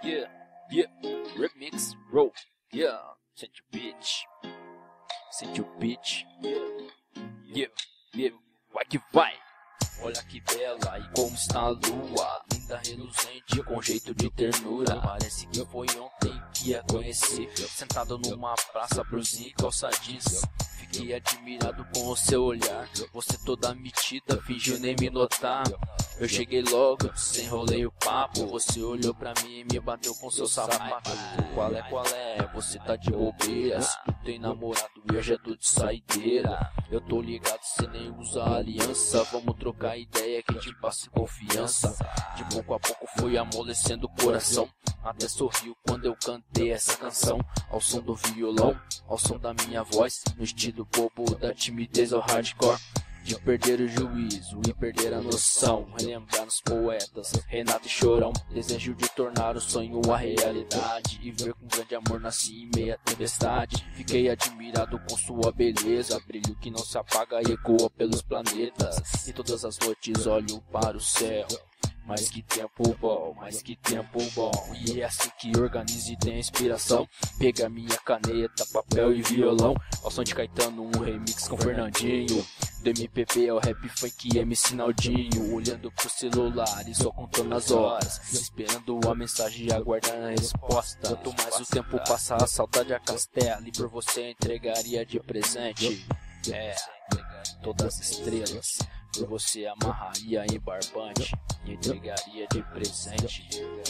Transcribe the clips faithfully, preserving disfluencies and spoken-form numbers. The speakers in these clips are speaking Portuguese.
Yeah, yeah, remix, roll, yeah, sente o beat, sente o beat, yeah, yeah, vai que vai. Olha que bela e como está a lua, linda, reluzente, com jeito de ternura. Parece que foi ontem que a conheci, sentado numa praça, blusinha e calça jeans. Fiquei admirado com o seu olhar, você toda metida, fingiu nem me notar. Eu cheguei logo, desenrolei o papo, você olhou pra mim e me bateu com seu sapato. Qual é, qual é? Você tá de bobeira, se tu tem namorado eu já tô de saideira. Eu tô ligado, cê nem usa aliança, vamos trocar ideia que te passa confiança. De pouco a pouco foi amolecendo o coração, até sorriu quando eu cantei essa canção. Ao som do violão, ao som da minha voz, no estilo bobo da timidez ao hardcore. De perder o juízo e perder a noção, relembrar os poetas Renato e Chorão. Desejo de tornar o sonho a realidade e ver com grande amor nasci em meia tempestade. Fiquei admirado com sua beleza, brilho que não se apaga e ecoa pelos planetas. E todas as noites olho para o céu, mas que tempo bom, mas que tempo bom. E é assim que organizo e tenho inspiração. Pega minha caneta, papel e violão, ao som de Caetano, um remix com Fernandinho. Do M P B ao rap funk M C Naldinho, olhando pro celular e só contando as horas, esperando a mensagem e aguardando a resposta. Quanto mais o tempo passa, a saudade a castela, e por você entregaria de presente, é, todas as estrelas. Por você amarraria em barbante e entregaria de presente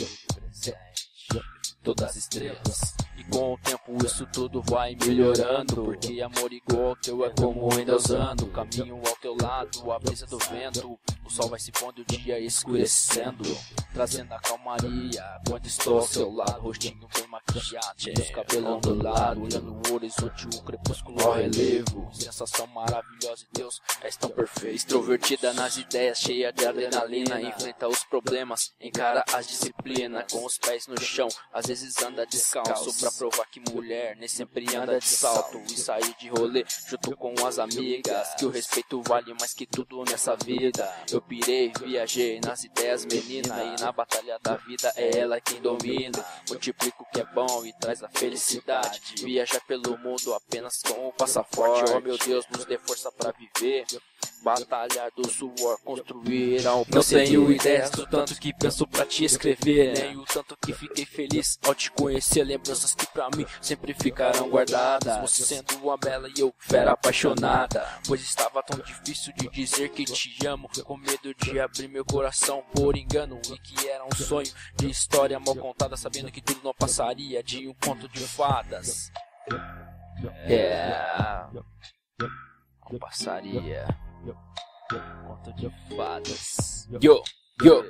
todas as estrelas. E com o tempo isso tudo vai melhorando, porque amor igual ao teu é como ainda usando. Caminho ao teu lado, a brisa do vento, o sol vai se pondo e o dia escurecendo, trazendo a calmaria quando estou ao seu lado. Rostinho bem maquiado, os cabelos ondulados, olhando o horizonte, o crepúsculo ao relevo. Sensação maravilhosa e Deus és tão perfeito. Extrovertida nas ideias, cheia de adrenalina, enfrenta os problemas, encara as disciplinas com os pés no chão. Às vezes anda descalço pra provar que mulher nem sempre anda de salto. E sair de rolê junto com as amigas, que o respeito vale mais que tudo nessa vida. Eu pirei, viajei nas ideias menina, e na batalha da vida é ela quem domina. Multiplica o que é bom e traz a felicidade, viajar pelo mundo apenas com o passaporte. Oh meu Deus, nos dê força pra viver, batalhar do suor, construir ao Não tenho ideias do tanto que penso pra te escrever, nem o tanto que fiquei feliz ao te conhecer. Lembranças que pra mim sempre ficarão guardadas, você sendo uma bela e eu fera apaixonada. Pois estava tão difícil de dizer que te amo, com medo de abrir meu coração por engano, e que era um sonho de história mal contada, sabendo que tudo não passaria de um conto de fadas. É, não passaria conto de fadas. Yo, yo,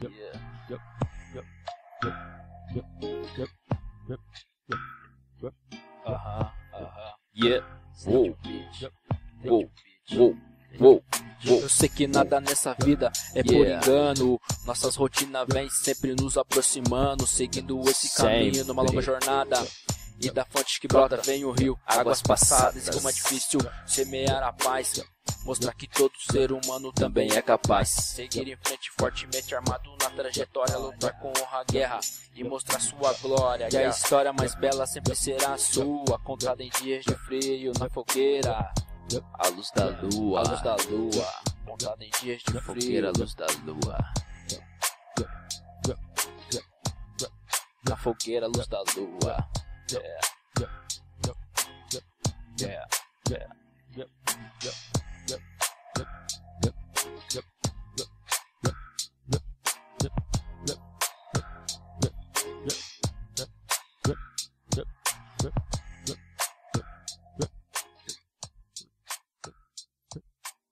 aham, aham, yeah, uou, uou, uou, uou. Eu sei que nada nessa vida é por engano, nossas rotinas vêm sempre nos aproximando, seguindo esse caminho numa longa jornada. E da fonte que brota vem o rio, águas passadas. Como é difícil semear a paz, mostrar que todo ser humano também é capaz. Seguir em frente fortemente armado na trajetória, lutar com honra a guerra e mostrar sua glória. E a história mais bela sempre será a sua, contada em dias de frio na fogueira. A luz da lua, a luz da lua, contada em dias de frio, a luz da lua. Na fogueira, a luz da lua. Yeah. Yeah. Yeah. Yeah. Yeah.